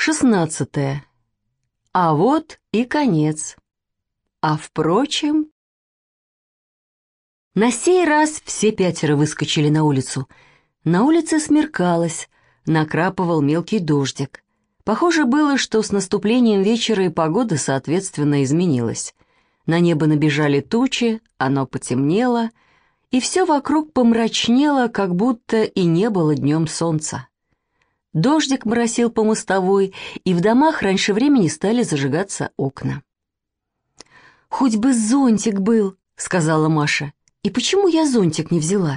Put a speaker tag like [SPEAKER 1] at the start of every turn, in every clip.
[SPEAKER 1] 16. А вот и конец. А впрочем... На сей раз все пятеро выскочили на улицу. На улице смеркалось, накрапывал мелкий дождик. Похоже было, что с наступлением вечера и погода, соответственно, изменилась. На небо набежали тучи, оно потемнело, и все вокруг помрачнело, как будто и не было днем солнца. Дождик моросил по мостовой, и в домах раньше времени стали зажигаться окна. «Хоть бы зонтик был», — сказала Маша. «И почему я зонтик не взяла?»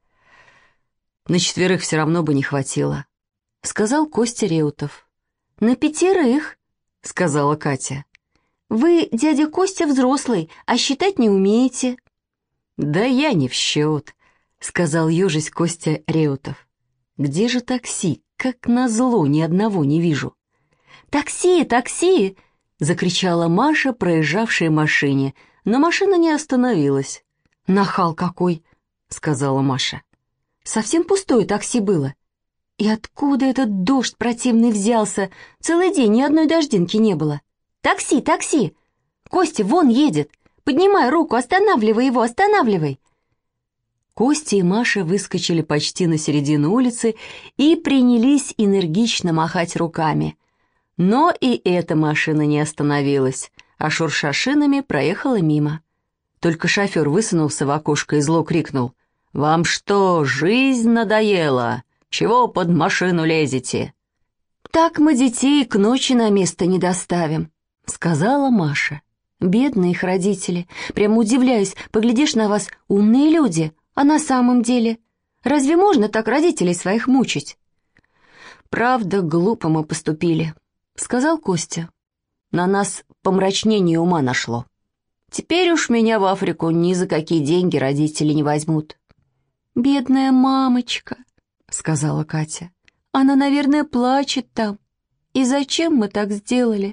[SPEAKER 1] «На 4 все равно бы не хватило», — сказал Костя Реутов. «На 5, — сказала Катя. «Вы, дядя Костя, взрослый, а считать не умеете». «Да я не в счет», — сказал ежись Костя Реутов. «Где же такси? Как назло, ни одного не вижу». «Такси, такси!» — закричала Маша, проезжавшая машине, но машина не остановилась. «Нахал какой!» — сказала Маша. «Совсем пустое такси было. И откуда этот дождь противный взялся? Целый день ни одной дождинки не было. Такси, такси! Костя, вон едет! Поднимай руку, останавливай его, останавливай!» Костя и Маша выскочили почти на середину улицы и принялись энергично махать руками. Но и эта машина не остановилась, а шурша шинами проехала мимо. Только шофер высунулся в окошко и зло крикнул: «Вам что, жизнь надоела? Чего под машину лезете?» «Так мы детей к ночи на место не доставим», — сказала Маша. «Бедные их родители. Прямо удивляюсь, поглядишь на вас, умные люди, а на самом деле? Разве можно так родителей своих мучить?» «Правда, глупо мы поступили», — сказал Костя. «На нас помрачнение ума нашло. Теперь уж меня в Африку ни за какие деньги родители не возьмут». «Бедная мамочка», — сказала Катя. «Она, наверное, плачет там. И зачем мы так сделали?»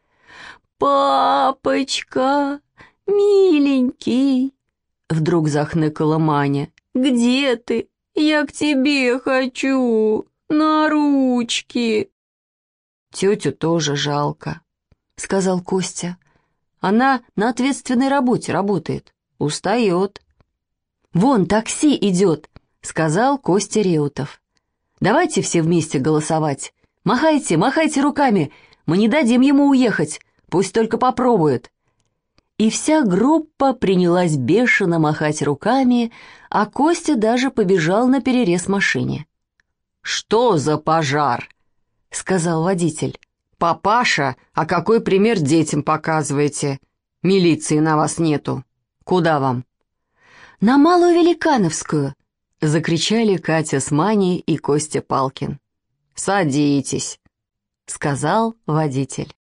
[SPEAKER 1] «Папочка, миленький!» Вдруг захныкала Маня. «Где ты? Я к тебе хочу! На ручки!» «Тетю тоже жалко», — сказал Костя. «Она на ответственной работе работает, устает». «Вон такси идет», — сказал Костя Реутов. «Давайте все вместе голосовать. Махайте, махайте руками, мы не дадим ему уехать. Пусть только попробует». И вся группа принялась бешено махать руками, а Костя даже побежал наперерез машине. «Что за пожар?» — сказал водитель. «Папаша, а какой пример детям показываете? Милиции на вас нету. Куда вам?» «На Малую Великановскую!» — закричали Катя с Маней и Костя Палкин. «Садитесь», — сказал водитель.